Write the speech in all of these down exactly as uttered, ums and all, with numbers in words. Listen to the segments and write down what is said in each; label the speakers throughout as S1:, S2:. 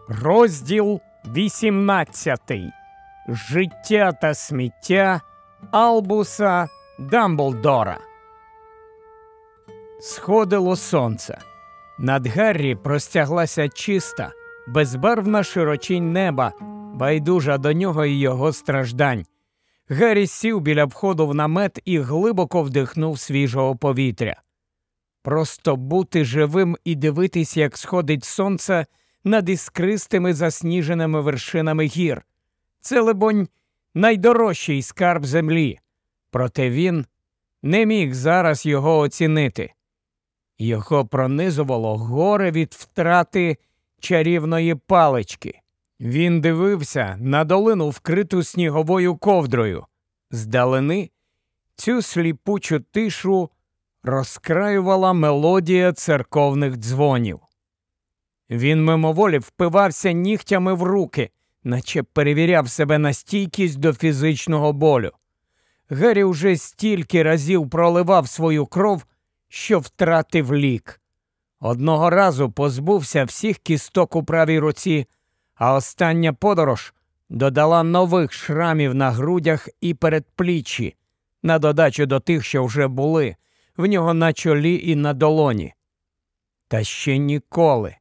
S1: Розділ вісімнадцятий. Життя та сміття Албуса Дамблдора. Сходило сонце. Над Гаррі простяглася чиста, безбарвна широчінь неба, байдужа до нього і його страждань. Гаррі сів біля входу в намет і глибоко вдихнув свіжого повітря. Просто бути живим і дивитись, як сходить сонце над іскристими засніженими вершинами гір. Це, либонь, найдорожчий скарб землі. Проте він не міг зараз його оцінити. Його пронизувало горе від втрати чарівної палички. Він дивився на долину, вкриту сніговою ковдрою. Здалени цю сліпучу тишу розкраювала мелодія церковних дзвонів. Він мимоволі впивався нігтями в руки, наче перевіряв себе на стійкість до фізичного болю. Гаррі вже стільки разів проливав свою кров, що втратив лік. Одного разу позбувся всіх кісток у правій руці, а остання подорож додала нових шрамів на грудях і передпліччі, на додачу до тих, що вже були, в нього на чолі і на долоні. Та ще ніколи,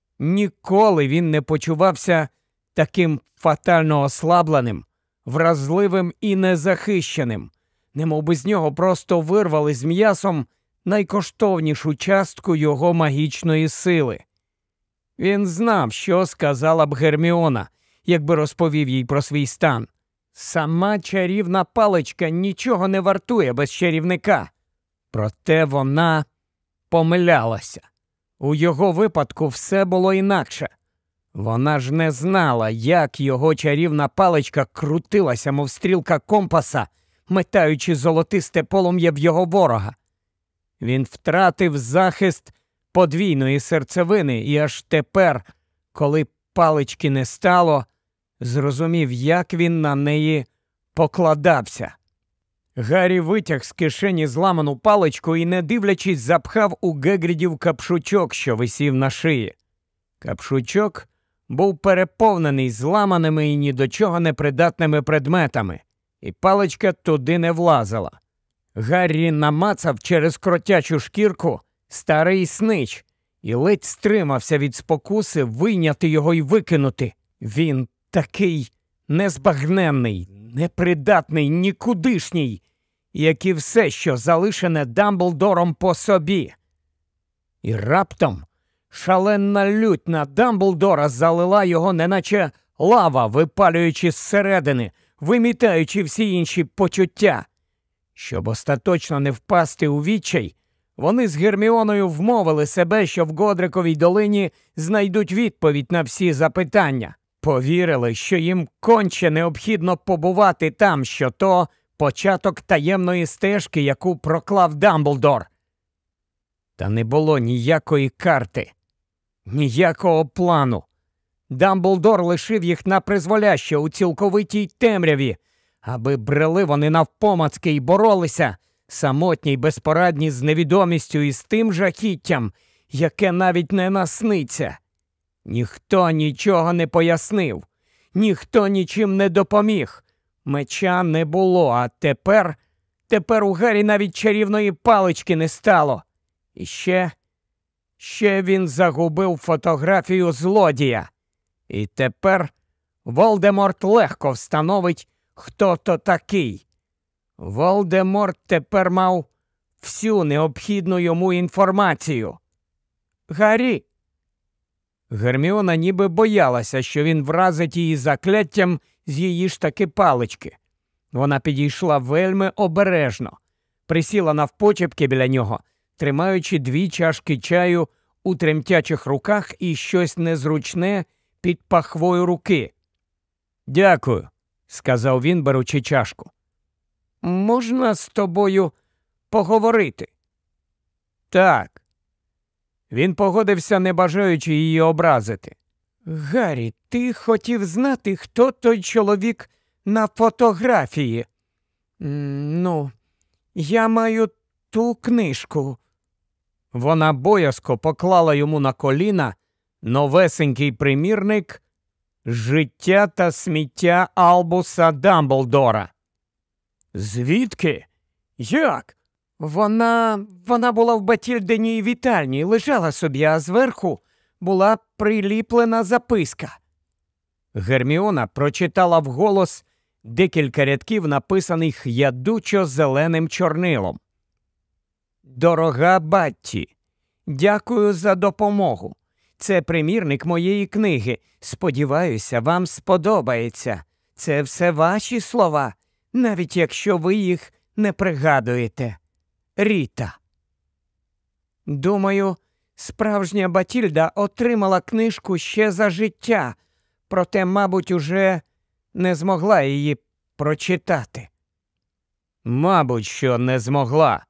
S1: ніколи він не почувався таким фатально ослабленим, вразливим і незахищеним, немовби з нього просто вирвали з м'ясом найкоштовнішу частку його магічної сили. Він знав, що сказала б Герміона, якби розповів їй про свій стан. Сама чарівна паличка нічого не вартує без чарівника. Проте вона помилялася. У його випадку все було інакше. Вона ж не знала, як його чарівна паличка крутилася, мов стрілка компаса, метаючи золотисте полум'я в його ворога. Він втратив захист подвійної серцевини і аж тепер, коли палички не стало, зрозумів, як він на неї покладався. Гаррі витяг з кишені зламану паличку і, не дивлячись, запхав у Гегрідів капшучок, що висів на шиї. Капшучок був переповнений зламаними і ні до чого непридатними предметами, і паличка туди не влазила. Гаррі намацав через кротячу шкірку старий снич і ледь стримався від спокуси вийняти його і викинути. Він такий незбагненний, непридатний, нікудишній, як і все, що залишене Дамблдором по собі. І раптом шаленна лють на Дамблдора залила його, неначе лава, випалюючи зсередини, вимітаючи всі інші почуття. Щоб остаточно не впасти у відчай, вони з Герміоною вмовили себе, що в Годриковій долині знайдуть відповідь на всі запитання. Повірили, що їм конче необхідно побувати там, що то початок таємної стежки, яку проклав Дамблдор. Та не було ніякої карти, ніякого плану. Дамблдор лишив їх напризволяще у цілковитій темряві, аби брели вони навпомацки й боролися, самотні й безпорадні, з невідомістю і з тим жахіттям, яке навіть не насниться. Ніхто нічого не пояснив, ніхто нічим не допоміг. Меча не було, а тепер, тепер у Гаррі навіть чарівної палички не стало. І ще, ще він загубив фотографію злодія. І тепер Волдеморт легко встановить, хто то такий. Волдеморт тепер мав всю необхідну йому інформацію. Гаррі! Герміона ніби боялася, що він вразить її закляттям з її ж таки палички. Вона підійшла вельми обережно, присіла навпочепки біля нього, тримаючи дві чашки чаю у тремтячих руках і щось незручне під пахвою руки. «Дякую», – сказав він, беручи чашку. «Можна з тобою поговорити?» «Так». Він погодився, не бажаючи її образити. «Гаррі, ти хотів знати, хто той чоловік на фотографії?» «Ну, я маю ту книжку». Вона боязко поклала йому на коліна новесенький примірник «Життя та сміття Албуса Дамблдора». Звідки? Як? Вона... вона була в Батільдиній вітальні, лежала собі, а зверху була приліплена записка. Герміона прочитала вголос декілька рядків, написаних ядучо-зеленим чорнилом. «Дорога Батті, дякую за допомогу. Це примірник моєї книги. Сподіваюся, вам сподобається. Це все ваші слова, навіть якщо ви їх не пригадуєте. Ріта». Думаю, справжня Батільда отримала книжку ще за життя, проте, мабуть, уже не змогла її прочитати. Мабуть, що не змогла.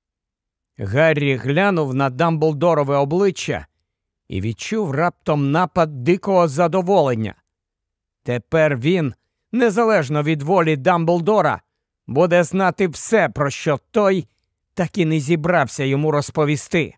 S1: Гаррі глянув на Дамблдорове обличчя і відчув раптом напад дикого задоволення. Тепер він, незалежно від волі Дамблдора, буде знати все, про що той так і не зібрався йому розповісти.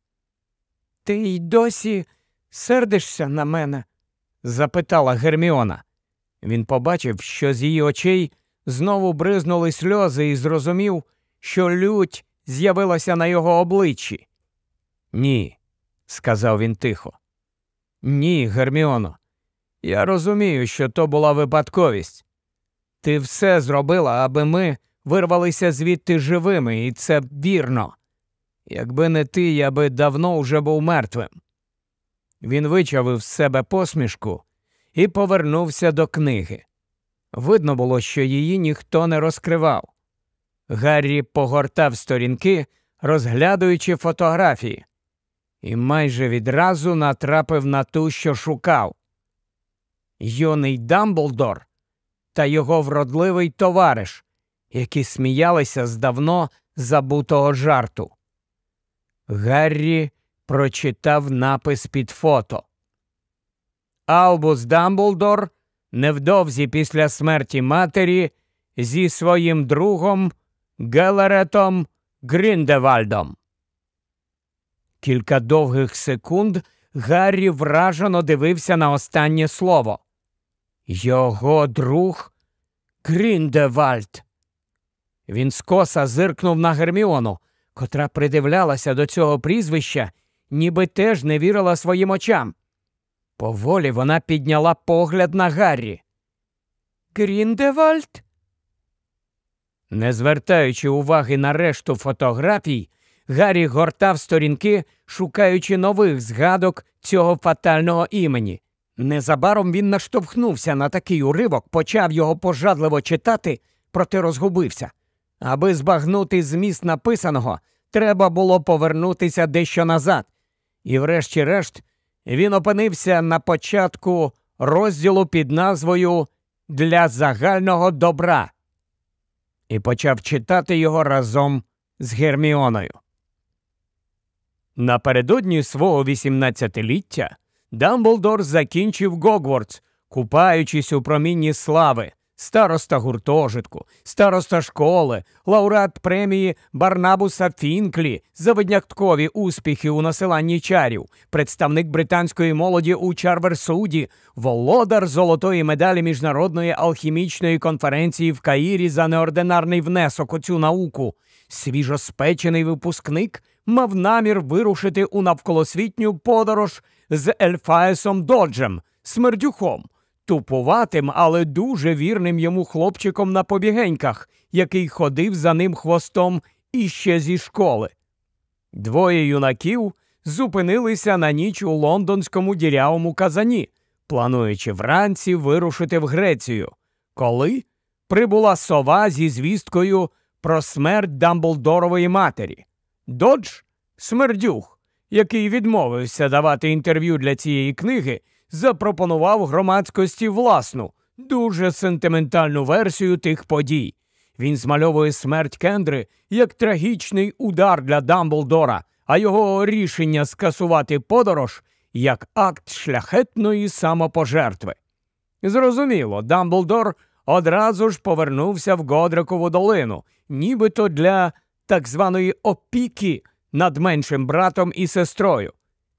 S1: «Ти й досі сердишся на мене?» – запитала Герміона. Він побачив, що з її очей знову бризнули сльози і зрозумів, що лють з'явилася на його обличчі. «Ні», – сказав він тихо. «Ні, Герміоно, я розумію, що то була випадковість. Ти все зробила, аби ми вирвалися звідти живими, і це вірно. Якби не ти, я би давно вже був мертвим». Він вичавив з себе посмішку і повернувся до книги. Видно було, що її ніхто не розкривав. Гаррі погортав сторінки, розглядаючи фотографії, і майже відразу натрапив на ту, що шукав. Юний Дамблдор та його вродливий товариш, які сміялися з давно забутого жарту. Гаррі прочитав напис під фото. Албус Дамблдор невдовзі після смерті матері зі своїм другом Гелеретом Гріндевальдом. Кілька довгих секунд Гаррі вражено дивився на останнє слово. Його друг Гріндевальд. Він скоса зиркнув на Герміону, котра придивлялася до цього прізвища, ніби теж не вірила своїм очам. Поволі вона підняла погляд на Гаррі. «Гріндевальд?» Не звертаючи уваги на решту фотографій, Гаррі гортав сторінки, шукаючи нових згадок цього фатального імені. Незабаром він наштовхнувся на такий уривок, почав його пожадливо читати, проте розгубився. Аби збагнути зміст написаного, треба було повернутися дещо назад. І врешті-решт він опинився на початку розділу під назвою «Для загального добра» і почав читати його разом з Герміоною. Напередодні свого вісімнадцятиліття Дамблдор закінчив Гогвартс, купаючись у промінні слави, староста гуртожитку, староста школи, лауреат премії Барнабуса Фінклі за виняткові успіхи у насиланні чарів, представник британської молоді у Чарверсуді, володар золотої медалі Міжнародної алхімічної конференції в Каїрі за неординарний внесок у цю науку. Свіжоспечений випускник мав намір вирушити у навколосвітню подорож з Ельфаесом Доджем, смердюхом, тупуватим, але дуже вірним йому хлопчиком на побігеньках, який ходив за ним хвостом іще зі школи. Двоє юнаків зупинилися на ніч у лондонському дірявому казані, плануючи вранці вирушити в Грецію, коли прибула сова зі звісткою про смерть Дамблдорової матері. Додж – смердюх, який відмовився давати інтерв'ю для цієї книги, запропонував громадськості власну, дуже сентиментальну версію тих подій. Він змальовує смерть Кендри як трагічний удар для Дамблдора, а його рішення скасувати подорож як акт шляхетної самопожертви. Зрозуміло, Дамблдор одразу ж повернувся в Годрикову долину, нібито для так званої опіки над меншим братом і сестрою.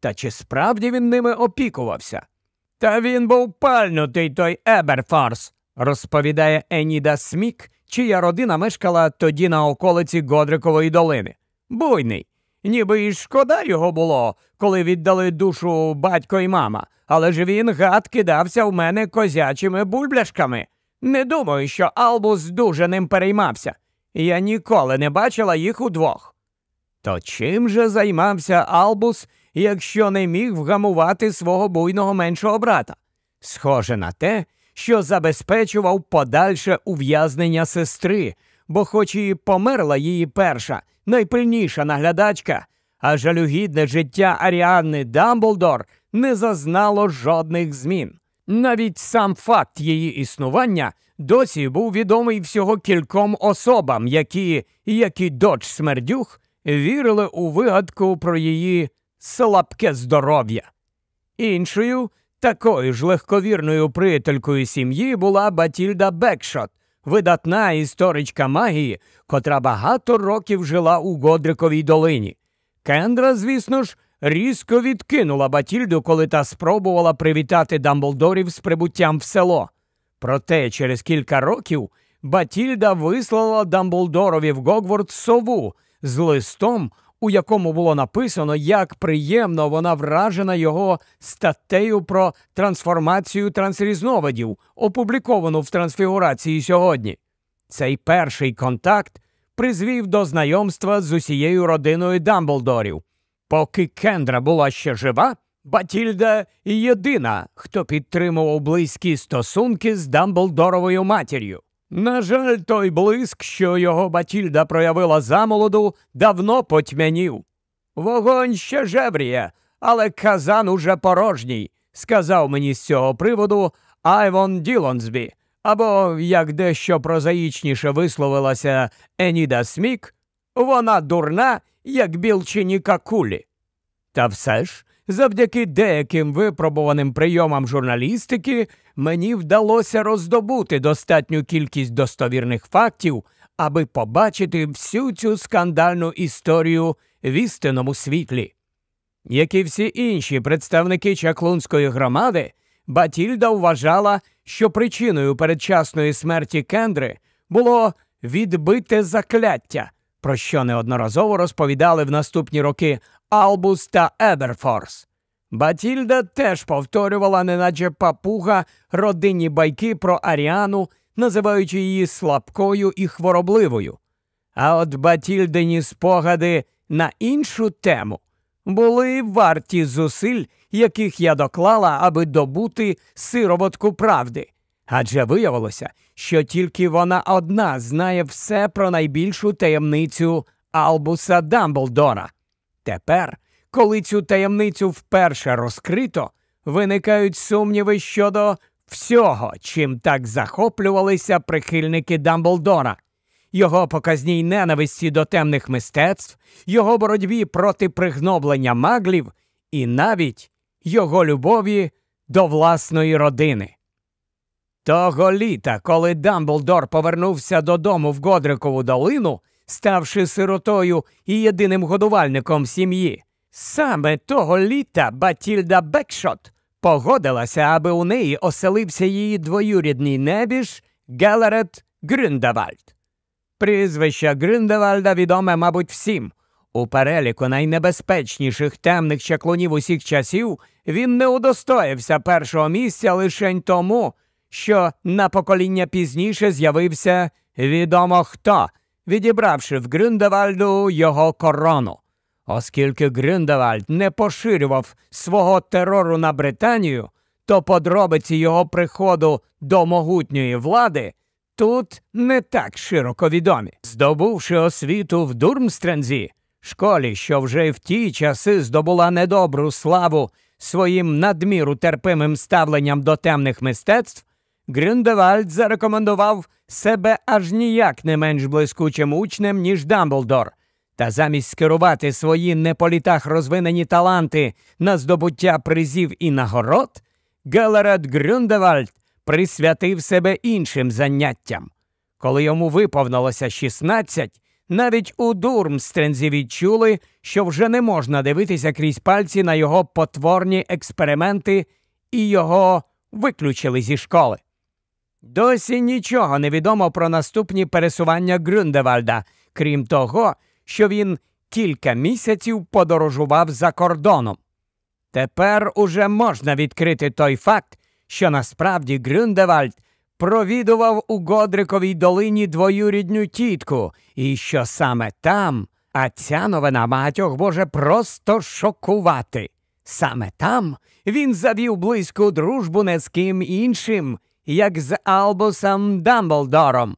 S1: Та чи справді він ними опікувався? Та він був пальнутий, той Еберфорс, розповідає Еніда Смік, чия родина мешкала тоді на околиці Годрикової долини. Буйний. Ніби і шкода його було, коли віддали душу батько і мама, але ж він, гад, кидався в мене козячими бульбляшками. Не думаю, що Албус дуже ним переймався. Я ніколи не бачила їх удвох. То чим же займався Албус, якщо не міг вгамувати свого буйного меншого брата? Схоже на те, що забезпечував подальше ув'язнення сестри, бо хоч і померла її перша, найпильніша наглядачка, а жалюгідне життя Аріанни Дамблдор не зазнало жодних змін. Навіть сам факт її існування досі був відомий всього кільком особам, які, як і Додж Смердюх, вірили у вигадку про її слабке здоров'я. Іншою, такою ж легковірною приятелькою сім'ї була Батільда Бекшот, видатна історичка магії, котра багато років жила у Годриковій долині. Кендра, звісно ж, різко відкинула Батільду, коли та спробувала привітати Дамблдорів з прибуттям в село. Проте через кілька років Батільда вислала Дамблдорові в Гогвартс сову з листом, у якому було написано, як приємно вона вражена його статтею про трансформацію трансрізновидів, опубліковану в Трансфігурації сьогодні. Цей перший контакт призвів до знайомства з усією родиною Дамблдорів. Поки Кендра була ще жива, Батільда єдина, хто підтримував близькі стосунки з Дамблдоровою матір'ю. На жаль, той блиск, що його Батільда проявила замолоду, давно потьмянів. «Вогонь ще жевріє, але казан уже порожній», сказав мені з цього приводу Айвон Ділонсбі, або, як дещо прозаїчніше висловилася Еніда Смік, «вона дурна, як білчині какулі». Та все ж, завдяки деяким випробуваним прийомам журналістики, мені вдалося роздобути достатню кількість достовірних фактів, аби побачити всю цю скандальну історію в істинному світлі. Як і всі інші представники чаклунської громади, Батільда вважала, що причиною передчасної смерті Кендри було відбите закляття, про що неодноразово розповідали в наступні роки Албус та Еберфорс. Батільда теж повторювала, неначе папуга, родинні байки про Аріану, називаючи її слабкою і хворобливою. А от Батільдині спогади на іншу тему були варті зусиль, яких я доклала, аби добути сироватку правди. Адже виявилося, що тільки вона одна знає все про найбільшу таємницю Албуса Дамблдора. Тепер, коли цю таємницю вперше розкрито, виникають сумніви щодо всього, чим так захоплювалися прихильники Дамблдора. Його показній ненависті до темних мистецтв, його боротьбі проти пригноблення маглів і навіть його любові до власної родини. Того літа, коли Дамблдор повернувся додому в Годрикову долину, ставши сиротою і єдиним годувальником сім'ї, саме того літа Батільда Бекшот погодилася, аби у неї оселився її двоюрідний небіж Гелерет Грюндевальд. Прізвище Грюндевальда відоме, мабуть, всім. У переліку найнебезпечніших темних чаклунів усіх часів він не удостоївся першого місця лишень тому, що на покоління пізніше з'явився відомо хто, відібравши в Грюндевальду його корону. Оскільки Грюндевальд не поширював свого терору на Британію, то подробиці його приходу до могутньої влади тут не так широко відомі. Здобувши освіту в Дурмстрензі, школі, що вже в ті часи здобула недобру славу своїм надміру терпимим ставленням до темних мистецтв, Грюндевальд зарекомендував себе аж ніяк не менш блискучим учнем, ніж Дамблдор, та замість скерувати свої не по літах розвинені таланти на здобуття призів і нагород, Гелерет Грюндевальд присвятив себе іншим заняттям. Коли йому виповнилося шістнадцять, Навіть у Дурмстрензі відчули, що вже не можна дивитися крізь пальці на його потворні експерименти, і його виключили зі школи. Досі нічого не відомо про наступні пересування Грюндевальда, крім того, що він кілька місяців подорожував за кордоном. Тепер уже можна відкрити той факт, що насправді Грюндевальд провідував у Годриковій долині двоюрідню тітку, і що саме там, а ця новина багатьох може просто шокувати. Саме там він завів близьку дружбу не з ким іншим, як з Албусом Дамблдором.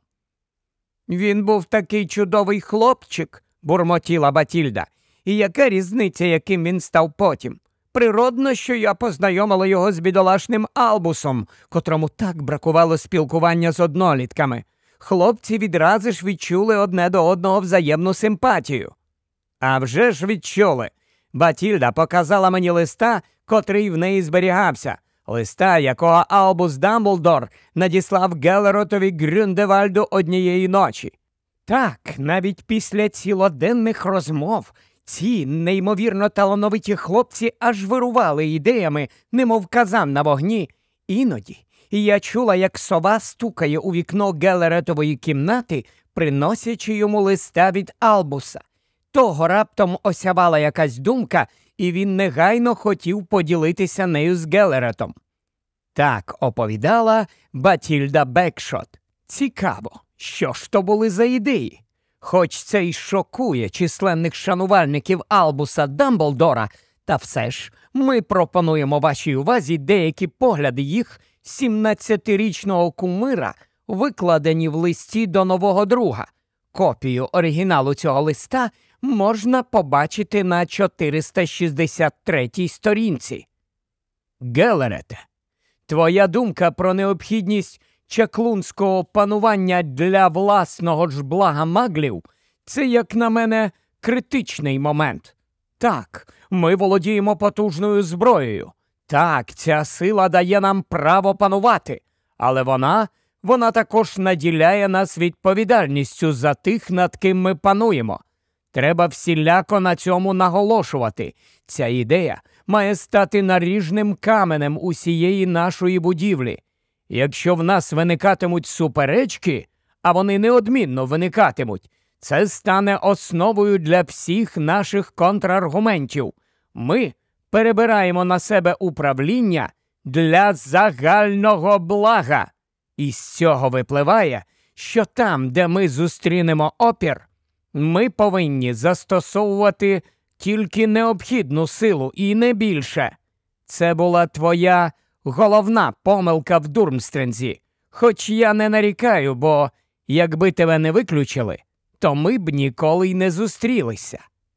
S1: «Він був такий чудовий хлопчик», – бурмотіла Батільда. «І яка різниця, яким він став потім? Природно, що я познайомила його з бідолашним Албусом, котрому так бракувало спілкування з однолітками. Хлопці відразу ж відчули одне до одного взаємну симпатію». «А вже ж відчули. Батільда показала мені листа, котрий в неї зберігався. Листа, якого Албус Дамблдор надіслав Гелеротові Грюндевальду однієї ночі. Так, навіть після цілоденних розмов ці неймовірно талановиті хлопці аж вирували ідеями, немов казан на вогні. Іноді я чула, як сова стукає у вікно Гелеретової кімнати, приносячи йому листа від Албуса. Того раптом осявала якась думка, і він негайно хотів поділитися нею з Гелеретом. Так оповідала Батільда Бекшот. Цікаво, що ж то були за ідеї? Хоч це й шокує численних шанувальників Албуса Дамблдора, та все ж ми пропонуємо вашій увазі деякі погляди їх сімнадцятирічного кумира, викладені в листі до нового друга. Копію оригіналу цього листа можна побачити на чотириста шістдесят третій сторінці. Гелерете, твоя думка про необхідність чаклунського панування для власного ж блага маглів – це, як на мене, критичний момент. Так, ми володіємо потужною зброєю. Так, ця сила дає нам право панувати. Але вона, вона також наділяє нас відповідальністю за тих, над ким ми пануємо. Треба всіляко на цьому наголошувати. Ця ідея має стати наріжним каменем усієї нашої будівлі. Якщо в нас виникатимуть суперечки, а вони неодмінно виникатимуть, це стане основою для всіх наших контраргументів. Ми перебираємо на себе управління для загального блага. І з цього випливає, що там, де ми зустрінемо опір, ми повинні застосовувати тільки необхідну силу і не більше. Це була твоя головна помилка в Дурмстрензі. Хоч я не нарікаю, бо якби тебе не виключили, то ми б ніколи й не зустрілися.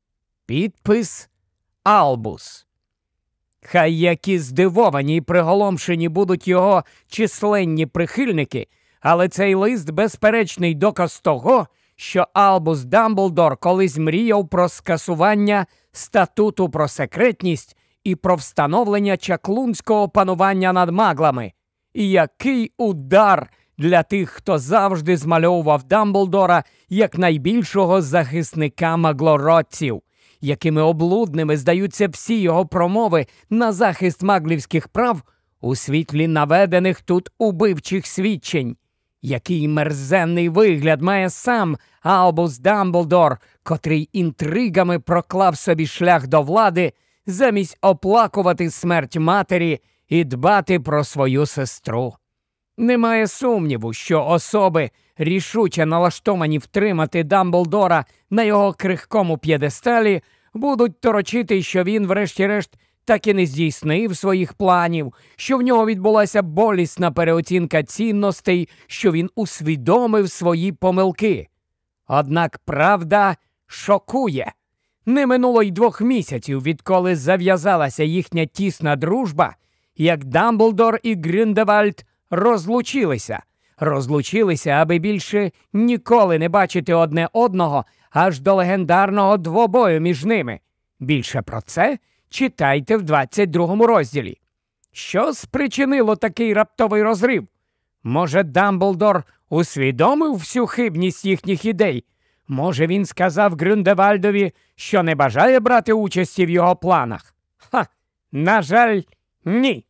S1: Підпис Албус. Хай які здивовані й приголомшені будуть його численні прихильники, але цей лист – безперечний доказ того, що Албус Дамблдор колись мріяв про скасування статуту про секретність і про встановлення чаклунського панування над маглами. І який удар для тих, хто завжди змальовував Дамблдора як найбільшого захисника маглородців, якими облудними здаються всі його промови на захист маглівських прав у світлі наведених тут убивчих свідчень. Який мерзенний вигляд має сам Албус Дамблдор, котрий інтригами проклав собі шлях до влади, замість оплакувати смерть матері і дбати про свою сестру. Немає сумніву, що особи, рішуче налаштовані втримати Дамблдора на його крихкому п'єдесталі, будуть торочити, що він, врешті-решт, так і не здійснив своїх планів, що в нього відбулася болісна переоцінка цінностей, що він усвідомив свої помилки. Однак правда шокує. Не минуло й двох місяців, відколи зав'язалася їхня тісна дружба, як Дамблдор і Грюндевальд розлучилися. Розлучилися, аби більше ніколи не бачити одне одного, аж до легендарного двобою між ними. Більше про це читайте в двадцять другому розділі. Що спричинило такий раптовий розрив? Може, Дамблдор усвідомив всю хибність їхніх ідей? Може, він сказав Грюндевальдові, що не бажає брати участі в його планах? Ха, на жаль, ні.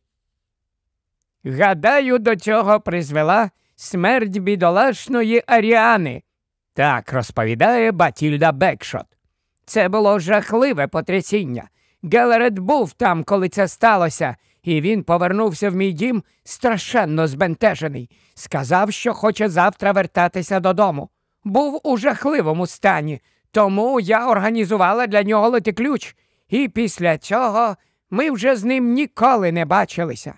S1: Гадаю, до цього призвела смерть бідолашної Аріани. Так розповідає Батільда Бекшот. Це було жахливе потрясіння. Гелерет був там, коли це сталося, і він повернувся в мій дім страшенно збентежений. Сказав, що хоче завтра вертатися додому. Був у жахливому стані, тому я організувала для нього летиключ, і після цього ми вже з ним ніколи не бачилися.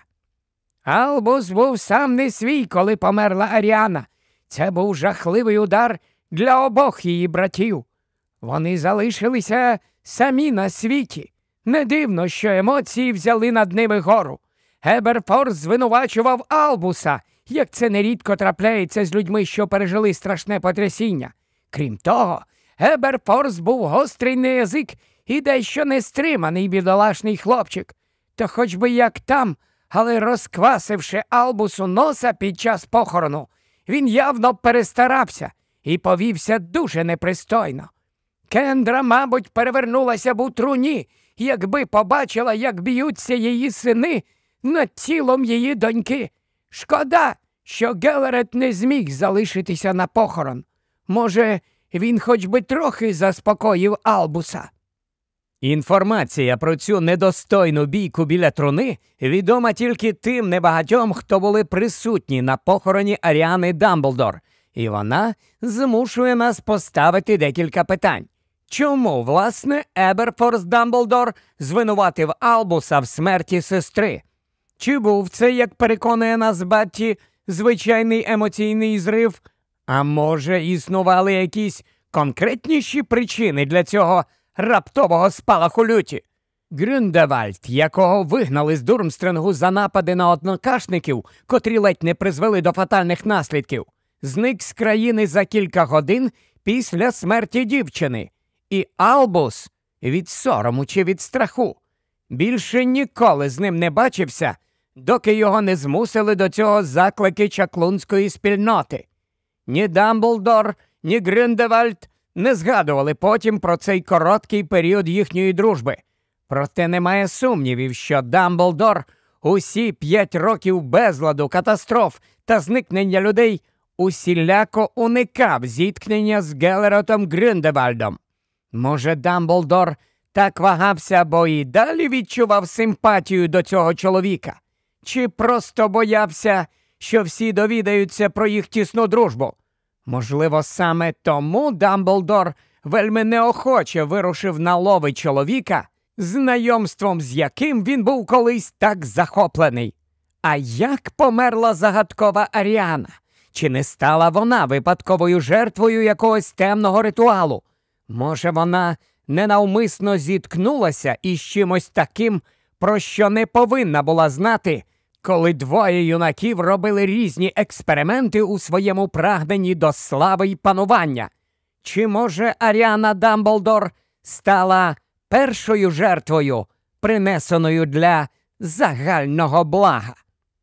S1: Албус був сам не свій, коли померла Аріана. Це був жахливий удар для обох її братів. Вони залишилися самі на світі. Не дивно, що емоції взяли над ними гору. Еберфорс звинувачував Албуса, як це нерідко трапляється з людьми, що пережили страшне потрясіння. Крім того, Еберфорс був гострий на язик і дещо нестриманий бідолашний хлопчик. То хоч би як там, але розквасивши Албусу носа під час похорону, він явно перестарався і повівся дуже непристойно. Кендра, мабуть, перевернулася б у труні, якби побачила, як б'ються її сини над тілом її доньки. Шкода, що Гелерет не зміг залишитися на похорон. Може, він хоч би трохи заспокоїв Албуса. Інформація про цю недостойну бійку біля труни відома тільки тим небагатьом, хто були присутні на похороні Аріани Дамблдор, і вона змушує нас поставити декілька питань. Чому, власне, Еберфорс Дамблдор звинуватив Албуса в смерті сестри? Чи був це, як переконує нас Батті, звичайний емоційний зрив? А може, існували якісь конкретніші причини для цього раптового спалаху люті? Грюндевальд, якого вигнали з Дурмстрингу за напади на однокашників, котрі ледь не призвели до фатальних наслідків, зник з країни за кілька годин після смерті дівчини. І Албус від сорому чи від страху більше ніколи з ним не бачився, доки його не змусили до цього заклики чаклунської спільноти. Ні Дамблдор, ні Грюндевальд не згадували потім про цей короткий період їхньої дружби. Проте немає сумнівів, що Дамблдор усі п'ять років безладу, катастроф та зникнення людей усіляко уникав зіткнення з Гелеретом Грюндевальдом. Може, Дамблдор так вагався, бо і далі відчував симпатію до цього чоловіка? Чи просто боявся, що всі довідаються про їх тісну дружбу? Можливо, саме тому Дамблдор вельми неохоче вирушив на лови чоловіка, знайомством з яким він був колись так захоплений. А як померла загадкова Аріана? Чи не стала вона випадковою жертвою якогось темного ритуалу? Може, вона ненавмисно зіткнулася із чимось таким, про що не повинна була знати, коли двоє юнаків робили різні експерименти у своєму прагненні до слави й панування? Чи, може, Аріана Дамблдор стала першою жертвою, принесеною для загального блага?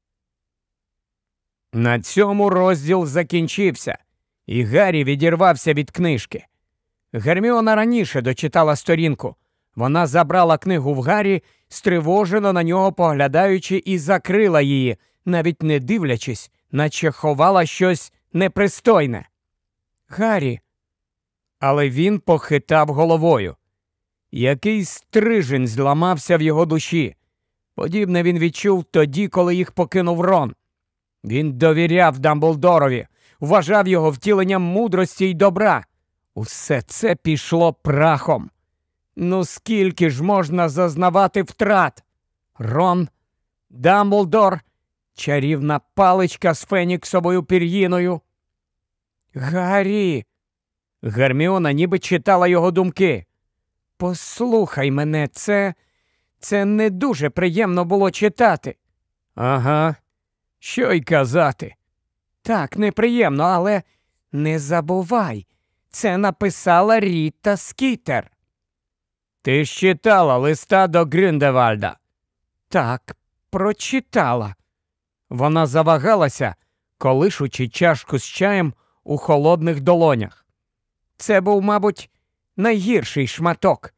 S1: На цьому розділ закінчився, і Гаррі відірвався від книжки. Герміона раніше дочитала сторінку. Вона забрала книгу в Гаррі, стривожено на нього поглядаючи, і закрила її, навіть не дивлячись, наче ховала щось непристойне. «Гаррі!» Але він похитав головою. Якийсь стрижень зламався в його душі. Подібне він відчув тоді, коли їх покинув Рон. Він довіряв Дамблдорові, вважав його втіленням мудрості й добра. Усе це пішло прахом. Ну скільки ж можна зазнавати втрат? Рон, Дамблдор, чарівна паличка з феніксовою пір'їною. «Гаррі!» Герміона ніби читала його думки. «Послухай мене, це... це не дуже приємно було читати». «Ага, що й казати». «Так, неприємно, але не забувай, це написала Ріта Скітер». «Ти ж читала листа до Грюндевальда?» «Так, прочитала». Вона завагалася, колишучи чашку з чаєм у холодних долонях. Це був, мабуть, найгірший шматок.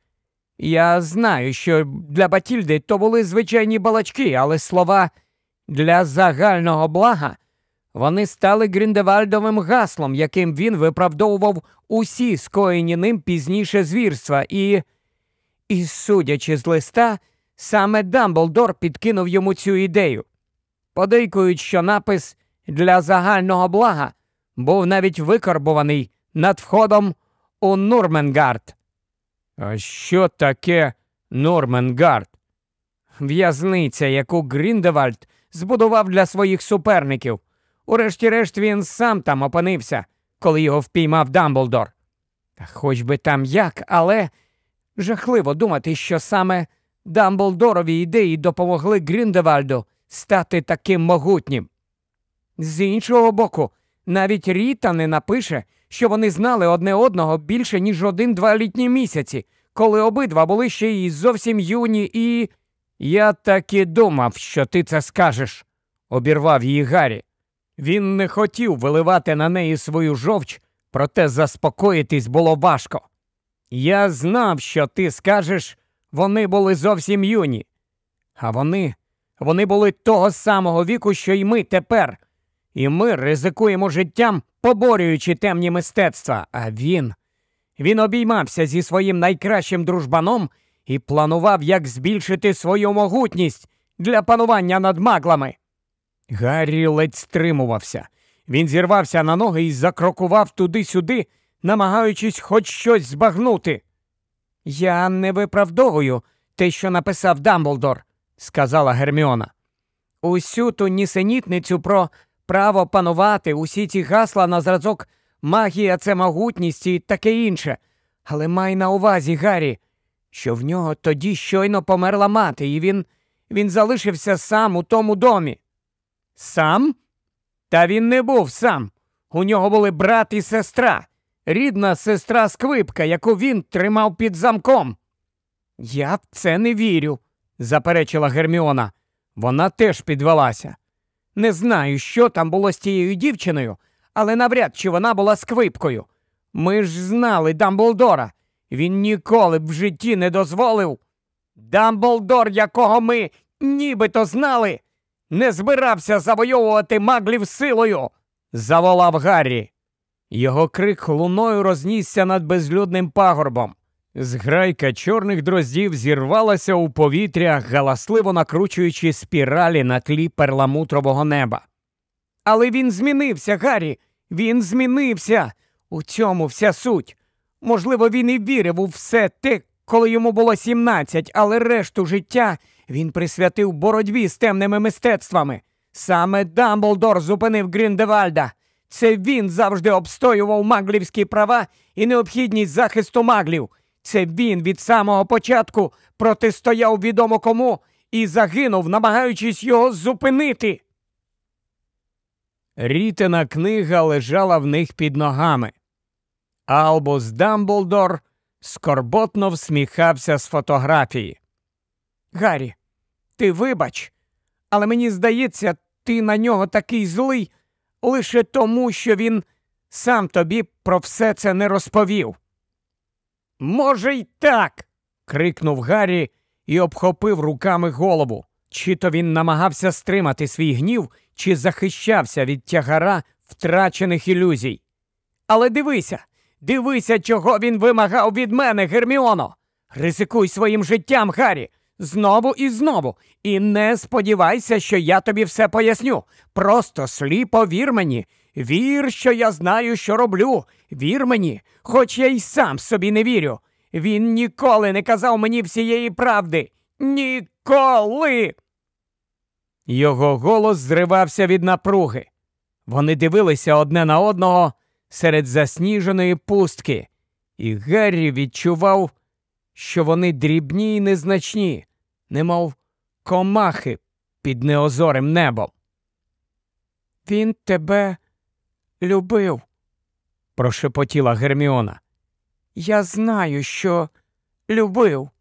S1: Я знаю, що для Батільди то були звичайні балачки, але слова «для загального блага» вони стали Гріндевальдовим гаслом, яким він виправдовував усі скоєні ним пізніше звірства. І, і судячи з листа, саме Дамблдор підкинув йому цю ідею. Подейкують, що напис «для загального блага» був навіть викарбуваний над входом у Нурменгард. А що таке Нурменгард? В'язниця, яку Гріндевальд збудував для своїх суперників. Урешті-решт він сам там опинився, коли його впіймав Дамблдор. Та хоч би там як, але жахливо думати, що саме Дамблдорові ідеї допомогли Гріндевальду стати таким могутнім. З іншого боку, навіть Ріта не напише, що вони знали одне одного більше, ніж один-два літні місяці, коли обидва були ще й зовсім юні і... «Я так і думав, що ти це скажеш», – обірвав її Гаррі. Він не хотів виливати на неї свою жовч, проте заспокоїтись було важко. «Я знав, що ти скажеш, вони були зовсім юні. А вони, вони були того самого віку, що й ми тепер. І ми ризикуємо життям, поборюючи темні мистецтва. А він, він обіймався зі своїм найкращим дружбаном і планував, як збільшити свою могутність для панування над маглами». Гаррі ледь стримувався. Він зірвався на ноги і закрокував туди-сюди, намагаючись хоч щось збагнути. «Я не виправдовую те, що написав Дамблдор», – сказала Герміона. «Усю ту нісенітницю про право панувати, усі ці гасла на зразок «магія – це могутність» і таке інше. Але май на увазі, Гаррі, що в нього тоді щойно померла мати, і він, він залишився сам у тому домі». «Сам? Та він не був сам. У нього були брат і сестра. Рідна сестра Сквибка, яку він тримав під замком». «Я в це не вірю», – заперечила Герміона. Вона теж підвелася. «Не знаю, що там було з тією дівчиною, але навряд чи вона була Сквибкою. Ми ж знали Дамблдора. Він ніколи б в житті не дозволив. Дамблдор, якого ми нібито знали, не збирався завойовувати маглів силою», – заволав Гаррі. Його крик луною рознісся над безлюдним пагорбом. Зграйка чорних дроздів зірвалася у повітря, галасливо накручуючи спіралі на тлі перламутрового неба. «Але він змінився, Гаррі! Він змінився! У цьому вся суть! Можливо, він і вірив у все те, коли йому було сімнадцять, але решту життя він присвятив боротьбі з темними мистецтвами. Саме Дамблдор зупинив Гріндевальда. Це він завжди обстоював маглівські права і необхідність захисту маглів. Це він від самого початку протистояв відомо кому і загинув, намагаючись його зупинити». Рітина книга лежала в них під ногами. Албус Дамблдор скорботно всміхався з фотографії. «Гаррі, ти вибач, але мені здається, ти на нього такий злий лише тому, що він сам тобі про все це не розповів». «Може й так!» – крикнув Гаррі і обхопив руками голову. Чи то він намагався стримати свій гнів, чи захищався від тягара втрачених ілюзій. «Але дивися, дивися, чого він вимагав від мене, Герміоно! Ризикуй своїм життям, Гаррі, знову і знову, і не сподівайся, що я тобі все поясню. Просто сліпо вір мені. Вір, що я знаю, що роблю. Вір мені, хоч я й сам собі не вірю. Він ніколи не казав мені всієї правди. Ніколи!» Його голос зривався від напруги. Вони дивилися одне на одного серед засніженої пустки, і Гаррі відчував, що вони дрібні й незначні, немов комахи під неозорим небом. «Він тебе любив», – прошепотіла Герміона. «Я знаю, що любив».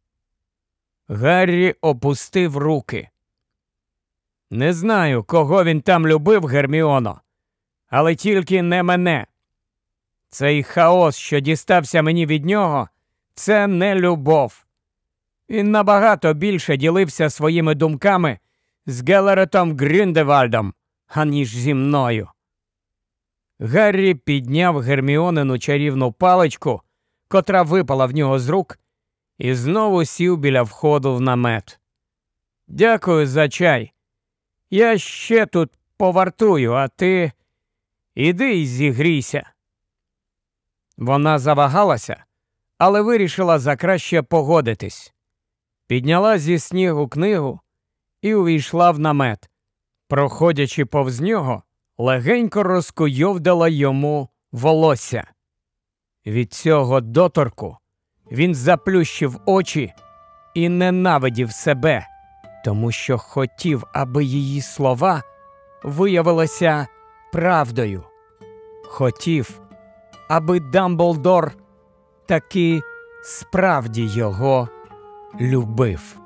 S1: Гаррі опустив руки. «Не знаю, кого він там любив, Герміоно, але тільки не мене. Цей хаос, що дістався мені від нього, це не любов. Він набагато більше ділився своїми думками з Гелеретом Гріндевальдом, аніж зі мною. Гаррі підняв Герміонину чарівну паличку, котра випала в нього з рук, і знову сів біля входу в намет. «Дякую за чай. Я ще тут повартую, а ти іди й зігрійся». Вона завагалася, але вирішила закраще погодитись. Підняла зі снігу книгу і увійшла в намет. Проходячи повз нього, легенько розкуйовдила йому волосся. Від цього доторку він заплющив очі і ненавидів себе, тому що хотів, аби її слова виявилися правдою. Хотів, аби Дамблдор таки справді його любив.